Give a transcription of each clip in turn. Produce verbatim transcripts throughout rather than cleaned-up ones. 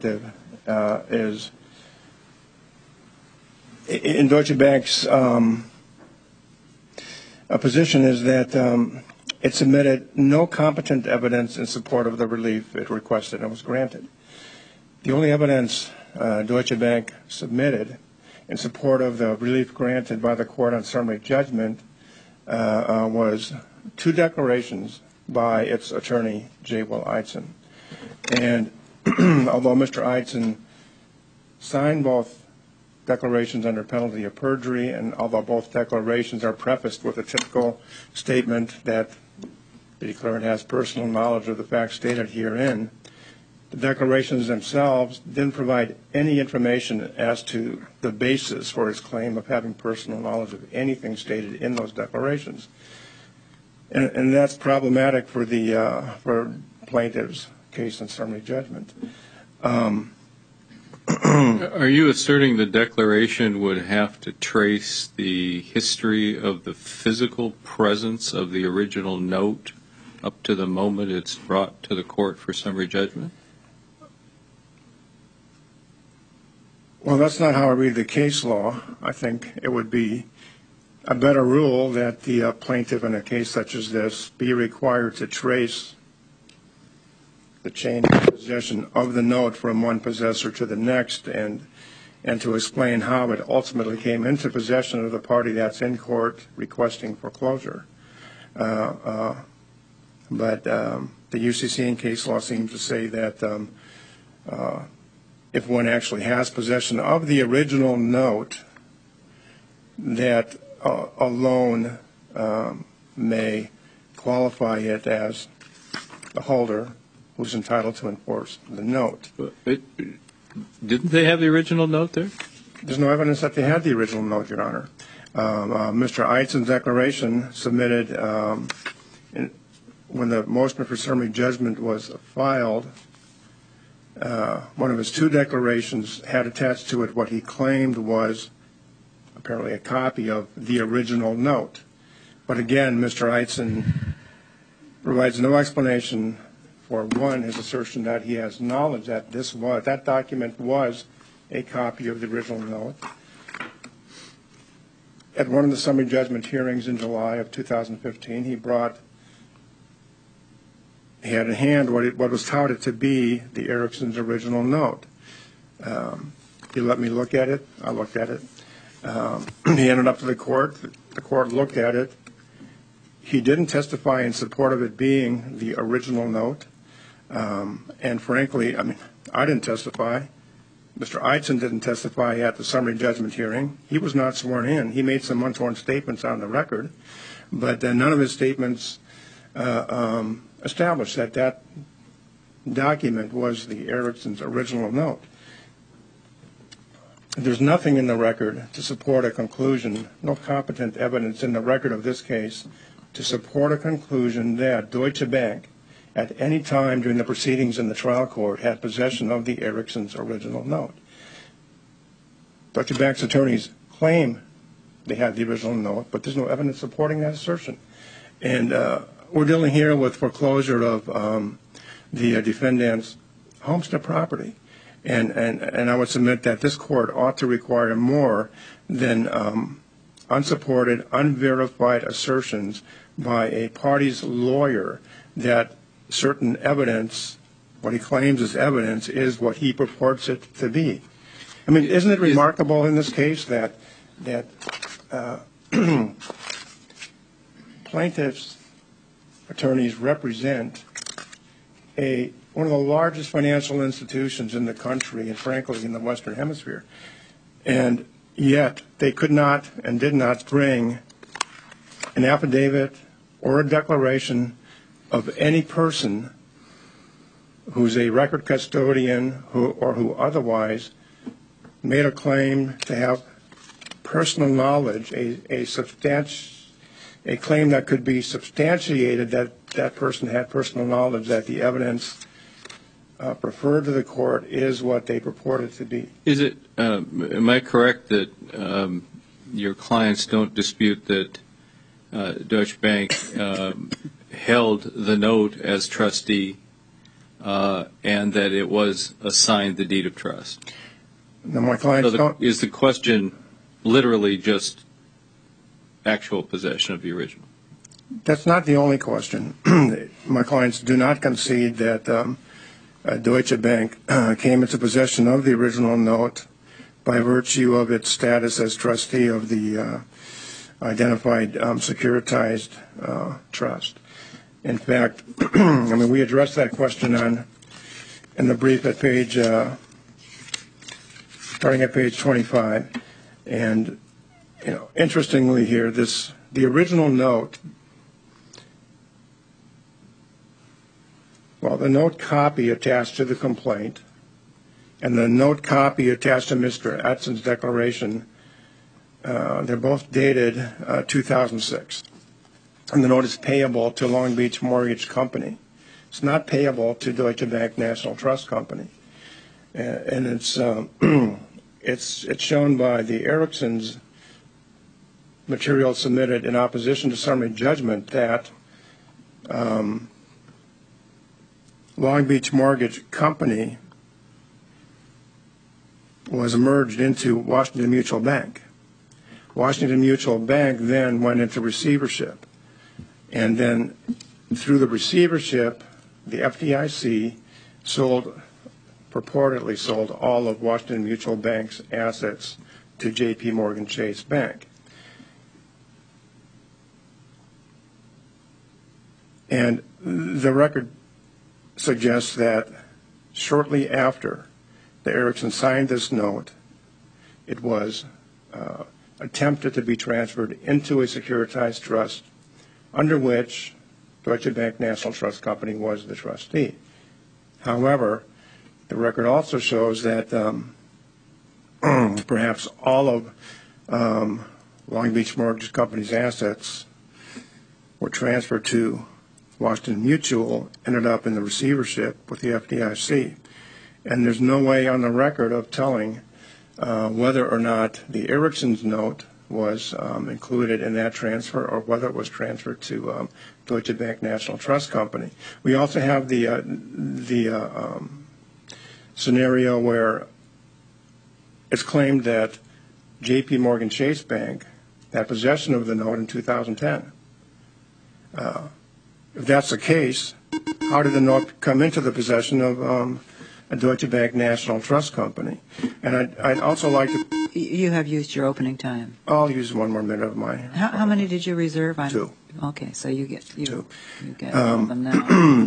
perspective uh, is in Deutsche Bank's um, a position is that um, it submitted no competent evidence in support of the relief it requested and was granted. The only evidence uh, Deutsche Bank submitted in support of the relief granted by the court on summary judgment uh, uh, was two declarations by its attorney, J. Will Eitzen. And although Mister Eitzen signed both declarations under penalty of perjury, and although both declarations are prefaced with a typical statement that the declarant has personal knowledge of the facts stated herein, the declarations themselves didn't provide any information as to the basis for his claim of having personal knowledge of anything stated in those declarations. And, and that's problematic for the uh, for plaintiff's case in summary judgment. Um, Are you asserting the declaration would have to trace the history of the physical presence of the original note up to the moment it's brought to the court for summary judgment? Well, that's not how I read the case law. I think it would be a better rule that the uh, plaintiff in a case such as this be required to trace the chain of possession of the note from one possessor to the next, and and to explain how it ultimately came into possession of the party that's in court requesting foreclosure. Uh, uh, but um, the U C C in case law seems to say that um, uh, if one actually has possession of the original note, that uh, alone um, may qualify it as the holder who's entitled to enforce the note. It, didn't they have the original note there? There's no evidence that they had the original note, Your Honor. Um, uh, Mister Eitzen's declaration submitted um, in, when the motion for summary judgment was filed, uh, one of his two declarations had attached to it what he claimed was apparently a copy of the original note. But again, Mister Eitzen provides no explanation for, one, his assertion that he has knowledge that this was, that document was a copy of the original note. At one of the summary judgment hearings in July of two thousand fifteen, he brought, he had in hand what, it, what was touted to be the Erickson's original note. Um, he let me look at it. I looked at it. Um, he ended up to the court. The court looked at it. He didn't testify in support of it being the original note. Um, and frankly, I mean, I didn't testify. Mister Eitzen didn't testify at the summary judgment hearing. He was not sworn in. He made some unsworn statements on the record, but uh, none of his statements uh, um, established that that document was the Erickson's original note. There's nothing in the record to support a conclusion, no competent evidence in the record of this case to support a conclusion that Deutsche Bank at any time during the proceedings in the trial court had possession of the Erickson's original note. Deutsche Bank's attorneys claim they had the original note, but there's no evidence supporting that assertion. And uh, we're dealing here with foreclosure of um, the uh, defendant's homestead property. And, and, and I would submit that this court ought to require more than um, unsupported, unverified assertions by a party's lawyer that certain evidence, what he claims is evidence, is what he purports it to be. I mean, isn't it remarkable in this case that that uh, plaintiffs' attorneys represent a one of the largest financial institutions in the country and, frankly, in the Western Hemisphere, and yet they could not and did not bring an affidavit or a declaration of any person who's a record custodian who, or who otherwise made a claim to have personal knowledge, a, a, substanti- a claim that could be substantiated that that person had personal knowledge that the evidence uh, preferred to the court is what they purported to be. Is it, um, am I correct that um, your clients don't dispute that uh, Deutsche Bank um, held the note as trustee uh, and that it was assigned the deed of trust. Now, my clients So the, don't, is the question literally just actual possession of the original? that's not the only question. My clients do not concede that um, uh, Deutsche Bank uh, came into possession of the original note by virtue of its status as trustee of the uh, identified um, securitized uh, trust. In fact, I mean, we addressed that question on in the brief at page, uh, starting at page twenty-five. And, you know, interestingly here, this the original note, well, the note copy attached to the complaint and the note copy attached to Mister Edson's declaration, uh, they're both dated uh, two thousand six. And the note is payable to Long Beach Mortgage Company. It's not payable to Deutsche Bank National Trust Company. Uh, and it's, um, it's, it's shown by the Erickson's material submitted in opposition to summary judgment that um, Long Beach Mortgage Company was merged into Washington Mutual Bank. Washington Mutual Bank then went into receivership. And then through the receivership, the F D I C sold, purportedly sold all of Washington Mutual Bank's assets to J P Morgan Chase Bank. And the record suggests that shortly after the Erickson signed this note, it was uh, attempted to be transferred into a securitized trust under which Deutsche Bank National Trust Company was the trustee. However, the record also shows that um, perhaps all of um, Long Beach Mortgage Company's assets were transferred to Washington Mutual, ended up in the receivership with the F D I C. And there's no way on the record of telling uh, whether or not the Erickson's note was um, included in that transfer or whether it was transferred to um, Deutsche Bank National Trust Company. We also have the, uh, the uh, um, scenario where it's claimed that J P Morgan Chase Bank had possession of the note in two thousand ten. Uh, if that's the case, how did the note come into the possession of um, a Deutsche Bank National Trust Company? And I'd, I'd also like to... You have used your opening time. I'll use one more minute of my... How, how many did you reserve? I'm, Two. Okay, so you get you, Two. you get Um, all of them now.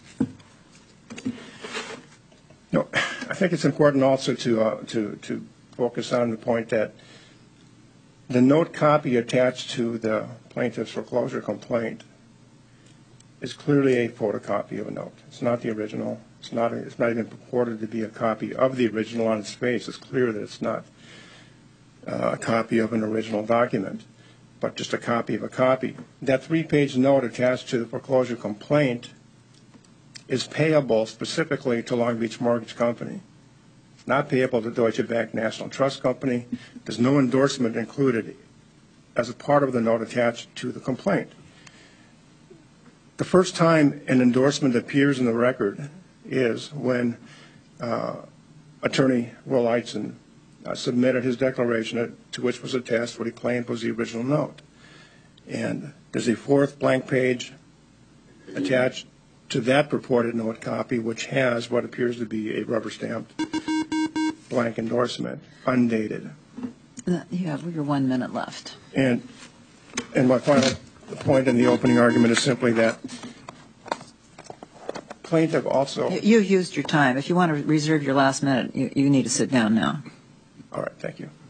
No, I think it's important also to, uh, to, to focus on the point that the note copy attached to the plaintiff's foreclosure complaint is clearly a photocopy of a note. It's not the original. It's not, it's not even purported to be a copy of the original on its face. It's clear that it's not uh, a copy of an original document, but just a copy of a copy. That three-page note attached to the foreclosure complaint is payable specifically to Long Beach Mortgage Company. It's not payable to Deutsche Bank National Trust Company. There's no endorsement included as a part of the note attached to the complaint. The first time an endorsement appears in the record is when uh, Attorney Will Eitzen uh, submitted his declaration to which was attached what he claimed was the original note. And there's a fourth blank page attached to that purported note copy, which has what appears to be a rubber-stamped blank endorsement, undated. You have your one minute left. And, and my final point in the opening argument is simply that plaintiff also... You've used your time. If you want to reserve your last minute, you, you need to sit down now. All right, thank you.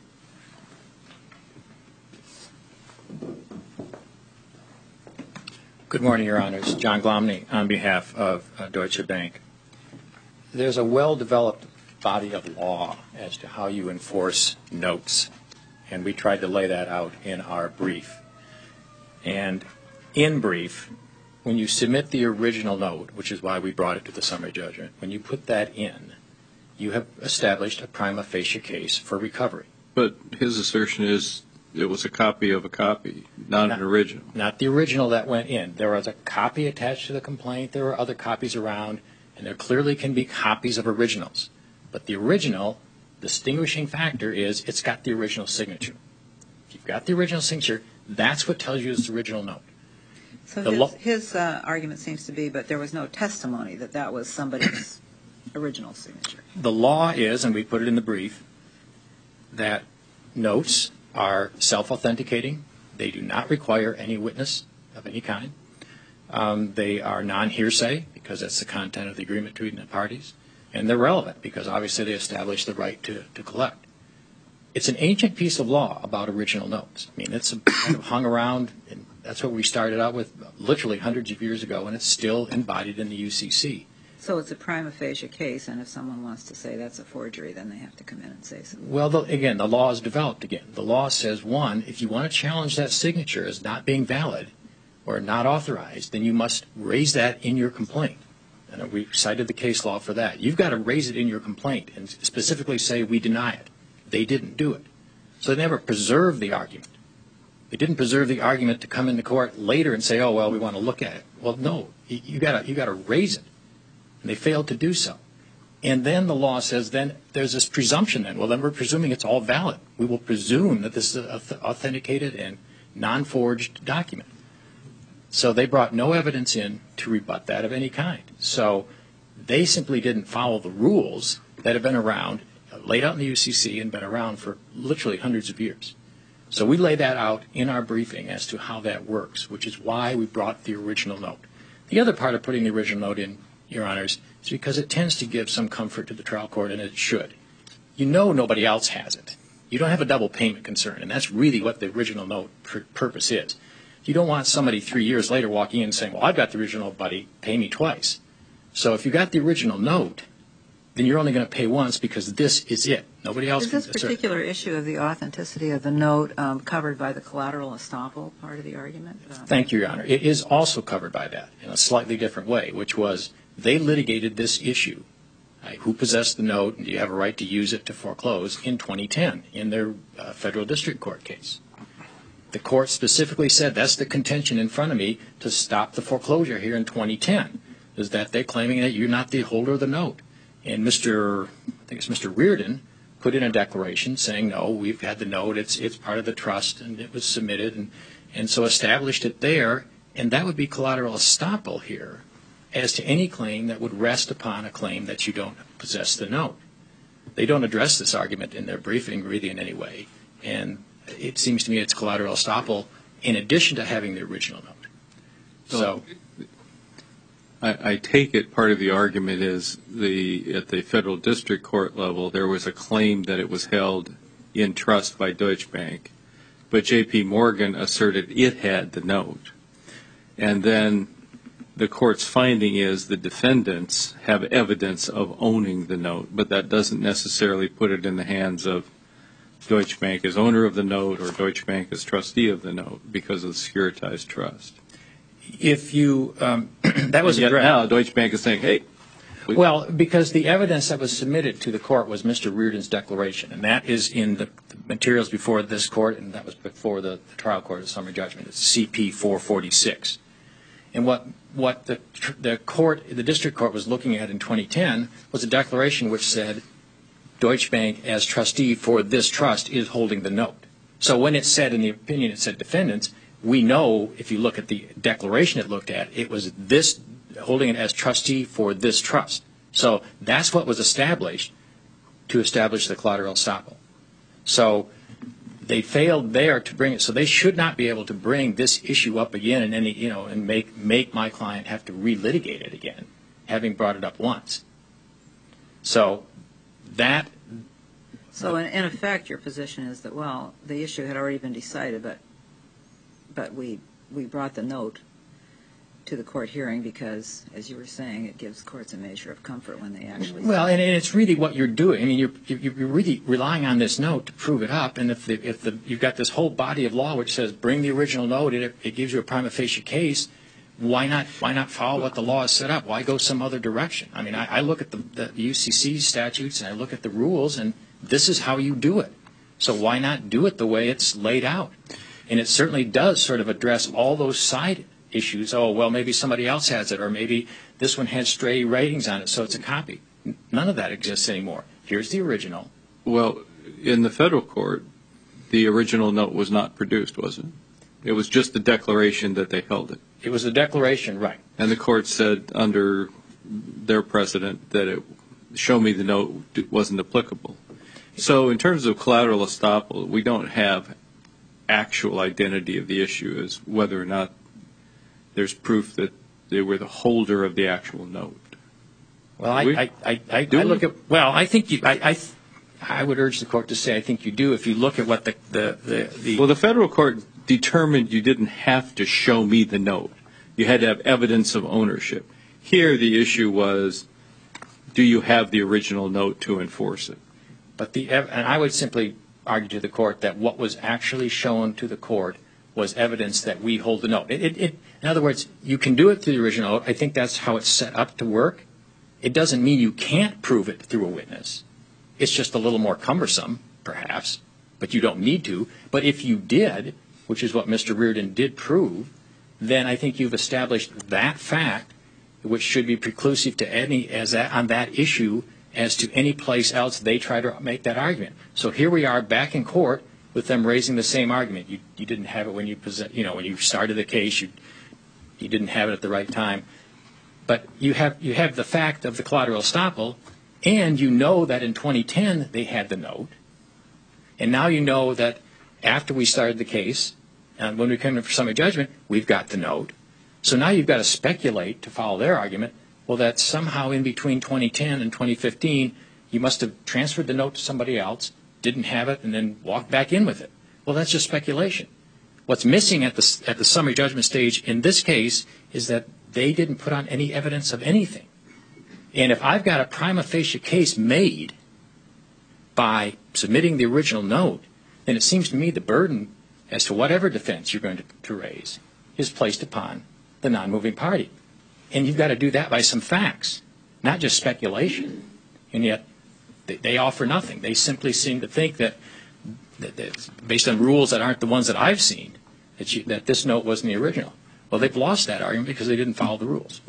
Good morning, Your Honors. John Glomney on behalf of uh, Deutsche Bank. There's a well-developed body of law as to how you enforce notes, and we tried to lay that out in our brief. And in brief, when you submit the original note, which is why we brought it to the summary judgment, when you put that in, you have established a prima facie case for recovery. But his assertion is it was a copy of a copy, not, not an original. Not the original that went in. There was a copy attached to the complaint. There were other copies around, and there clearly can be copies of originals. But the original distinguishing factor is it's got the original signature. If you've got the original signature, that's what tells you it's the original note. So The his, lo- his uh, argument seems to be, but there was no testimony that that was somebody's original signature. The law is, and we put it in the brief, that notes are self-authenticating. They do not require any witness of any kind. Um, they are non-hearsay because that's the content of the agreement between the parties. And they're relevant because obviously they establish the right to, to collect. It's an ancient piece of law about original notes. I mean, it's a, kind of hung around, and that's what we started out with literally hundreds of years ago, and it's still embodied in the U C C. So it's a prima facie case, and if someone wants to say that's a forgery, then they have to come in and say something. Well, the, again, the law is developed again. The law says, one, if you want to challenge that signature as not being valid or not authorized, then you must raise that in your complaint. And we cited the case law for that. You've got to raise it in your complaint and specifically say we deny it. They didn't do it. So they never preserved the argument. They didn't preserve the argument to come into court later and say, oh, well, we want to look at it. Well, no, you, you got to you got to raise it. And they failed to do so. And then the law says then there's this presumption then. Well, then we're presuming it's all valid. We will presume that this is an authenticated and non-forged document. So they brought no evidence in to rebut that of any kind. So they simply didn't follow the rules that have been around, laid out in the U C C and been around for literally hundreds of years. So we lay that out in our briefing as to how that works, which is why we brought the original note. The other part of putting the original note in, Your Honors, is because it tends to give some comfort to the trial court, and it should. You know nobody else has it. You don't have a double payment concern, and that's really what the original note pr- purpose is. You don't want somebody three years later walking in and saying, well, I've got the original, buddy, pay me twice. So if you got the original note, then you're only going to pay once because this is it. Nobody else Is can this assert. particular issue of the authenticity of the note um, covered by the collateral estoppel part of the argument? Uh, Thank you, Your Honor. It is also covered by that in a slightly different way, which was they litigated this issue, right, who possessed the note and do you have a right to use it to foreclose, in twenty ten in their uh, federal district court case. The court specifically said that's the contention in front of me to stop the foreclosure here in twenty ten, is that they're claiming that you're not the holder of the note. And Mister I think it's Mister Reardon put in a declaration saying, no, we've had the note, it's it's part of the trust, and it was submitted, and, and so established it there, and that would be collateral estoppel here as to any claim that would rest upon a claim that you don't possess the note. They don't address this argument in their briefing really in any way, and it seems to me it's collateral estoppel in addition to having the original note. So, I, I take it part of the argument is the at the federal district court level there was a claim that it was held in trust by Deutsche Bank, but J P Morgan asserted it had the note, and then the court's finding is the defendants have evidence of owning the note, but that doesn't necessarily put it in the hands of Deutsche Bank as owner of the note or Deutsche Bank as trustee of the note because of the securitized trust. if you um, that was and yet addressed. now Deutsche Bank is saying, hey. We, well, because the evidence that was submitted to the court was Mister Reardon's declaration, and that is in the materials before this court, and that was before the, the trial court of summary judgment. It's C P four forty-six. And what what the the court, the district court, was looking at in twenty ten was a declaration which said Deutsche Bank, as trustee for this trust, is holding the note. So when it said in the opinion, it said defendants, we know if you look at the declaration it looked at, it was this holding it as trustee for this trust. So that's what was established to establish the collateral estoppel. So they failed there to bring it. So they should not be able to bring this issue up again and any, you know, and make make my client have to relitigate it again, having brought it up once. So that. So in, in effect, your position is that, well, the issue had already been decided, but but we we brought the note to the court hearing because, as you were saying, it gives courts a measure of comfort when they actually. Well, and, and it's really what you're doing. I mean, you're you're really relying on this note to prove it up. And if the, if the you've got this whole body of law which says bring the original note, it it gives you a prima facie case. Why not why not follow what the law has set up? Why go some other direction? I mean, I, I look at the, the U C C statutes and I look at the rules, and this is how you do it. So why not do it the way it's laid out? And it certainly does sort of address all those side issues. Oh, well, maybe somebody else has it, or maybe this one has stray writings on it, so it's a copy. None of that exists anymore. Here's the original. Well, in the federal court, the original note was not produced, was it? It was just the declaration that they held it. It was a declaration, right. And the court said under their precedent that it, show me the note wasn't applicable. So in terms of collateral estoppel, we don't have actual identity of the issue as whether or not there's proof that they were the holder of the actual note. Well, I, I, I, I, I look at, well, I think you, I, I, I would urge the court to say I think you do if you look at what the, the, the, the Well, the federal court determined you didn't have to show me the note. You had to have evidence of ownership. Here, the issue was, do you have the original note to enforce it? But the, and I would simply argue to the court that what was actually shown to the court was evidence that we hold the note. It, it, it, in other words, you can do it through the original note. I think that's how it's set up to work. It doesn't mean you can't prove it through a witness. It's just a little more cumbersome, perhaps, but you don't need to. But if you did, which is what Mister Reardon did prove, then I think you've established that fact, which should be preclusive to any as that, on that issue as to any place else they try to make that argument. So here we are back in court with them raising the same argument. You, you didn't have it when you present, you know, when you started the case. You you didn't have it at the right time. But you have you have the fact of the collateral estoppel, and you know that in twenty ten they had the note, and now you know that after we started the case, and when we come in for summary judgment, we've got the note. So now you've got to speculate to follow their argument. Well, that somehow in between twenty ten and twenty fifteen, you must have transferred the note to somebody else, didn't have it, and then walked back in with it. Well, that's just speculation. What's missing at the at the summary judgment stage in this case is that they didn't put on any evidence of anything. And if I've got a prima facie case made by submitting the original note, then it seems to me the burden as to whatever defense you're going to, to raise is placed upon the non-moving party. And you've got to do that by some facts, not just speculation. And yet they, they offer nothing. They simply seem to think that, that, that based on rules that aren't the ones that I've seen, that, you, that this note wasn't the original. Well, they've lost that argument because they didn't follow the rules.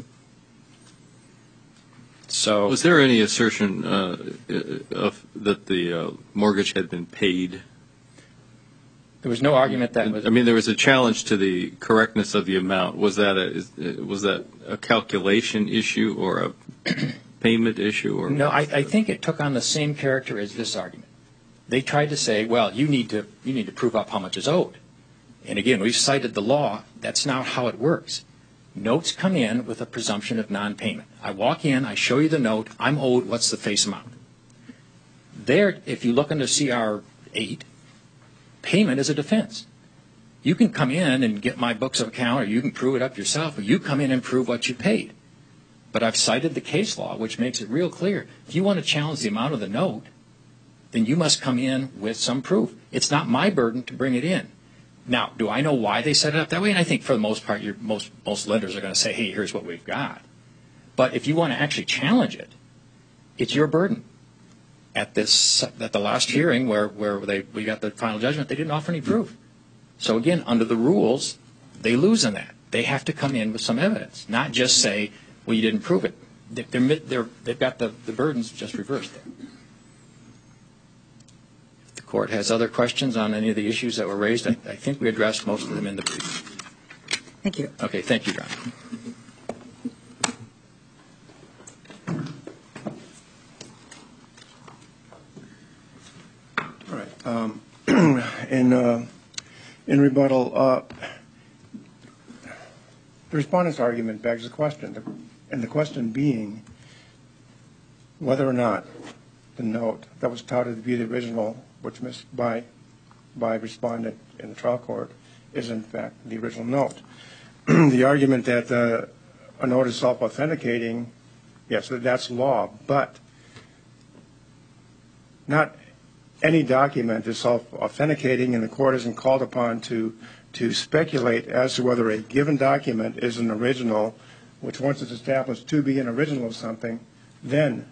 So, was there any assertion uh, of that the uh, mortgage had been paid? There was no argument that was. I mean, there was a challenge to the correctness of the amount. Was that a is, was that a calculation issue or a payment issue? Or no, I, I think it took on the same character as this argument. They tried to say, well, you need to you need to prove up how much is owed. And again, we've cited the law. That's not how it works. Notes come in with a presumption of non-payment. I walk in, I show you the note, I'm owed, what's the face amount? There, if you look under C R eight, payment is a defense. You can come in and get my books of account, or you can prove it up yourself, or you come in and prove what you paid. But I've cited the case law, which makes it real clear. If you want to challenge the amount of the note, then you must come in with some proof. It's not my burden to bring it in. Now, do I know why they set it up that way? And I think for the most part, you're, most, most lenders are going to say, hey, here's what we've got. But if you want to actually challenge it, it's your burden. At this, at the last hearing where, where they, we got the final judgment, they didn't offer any proof. So again, under the rules, they lose on that. They have to come in with some evidence, not just say, well, you didn't prove it. They're, they're, they've got the, the burdens just reversed there. If the court has other questions on any of the issues that were raised, I, I think we addressed most of them in the brief. Thank you. Okay, thank you, John. All right. Um, in, uh, in rebuttal, uh, the respondent's argument begs the question, and the question being whether or not the note that was touted to be the original, which missed by, by respondent in the trial court, is in fact the original note. The argument that uh, a note is self-authenticating, yes, that's law, but not any document is self-authenticating, and the court isn't called upon to to speculate as to whether a given document is an original, which once it's established to be an original of something, then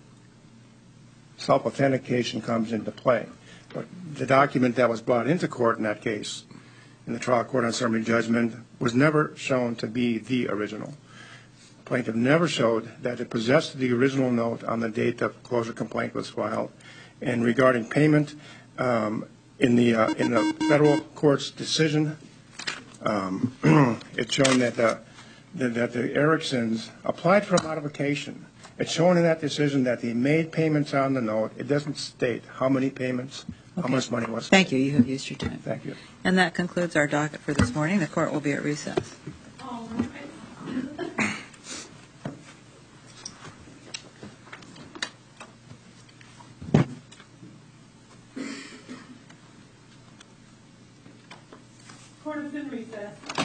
self-authentication comes into play. But the document that was brought into court in that case in the trial court on summary judgment was never shown to be the original. Plaintiff never showed that it possessed the original note on the date the foreclosure complaint was filed. And regarding payment, um, in the uh, in the federal court's decision, um, it's shown that the that, that the Ericksons applied for a modification. It's shown in that decision that they made payments on the note. It doesn't state how many payments, how Okay. much money was. Thank you. You have used your time. Thank you. And that concludes our docket for this morning. The court will be at recess. Court is in recess.